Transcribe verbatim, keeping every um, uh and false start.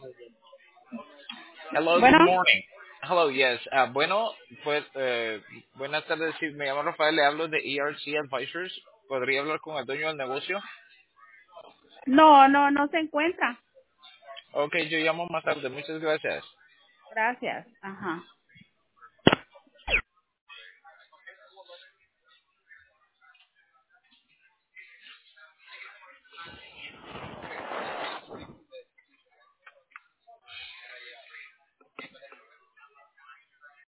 Hello, good Bueno, morning. Hello, yes. Ah, bueno, pues, eh, buenas tardes. Sí, me llamo Rafael, le hablo de E R C Advisors. ¿Podría hablar con el dueño del negocio? no, no, no se encuentra. Ok, yo llamo más tarde. Muchas gracias. Gracias. Ajá.